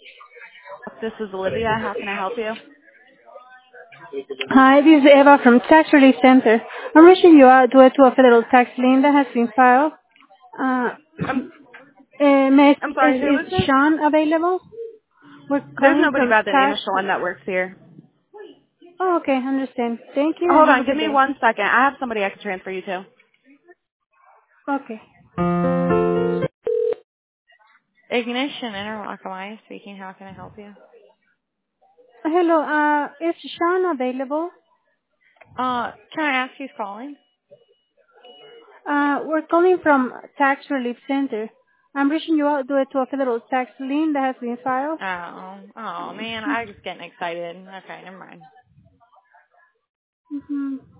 This is Olivia. How can I help you? Hi, this is Eva from Tax Relief Center. I'm reaching you out due to a federal tax lien that has been filed. Uh, I'm I'm sorry. Who is is this? Sean available? We're There's calling nobody from by the name of tax. Sean that works here. Oh, okay, understand. Thank you and Hold have a on. Give good me day. 1 second. I have somebody I can transfer you to. Okay. Ignition Interlock Alliance speaking. How can I help you? Hello, is Sean available? Can I ask who's calling? We're calling from Tax Relief Center. I'm reaching you out due to a federal tax lien that has been filed. Oh man, I was getting excited. Okay, never mind. Mm-hmm.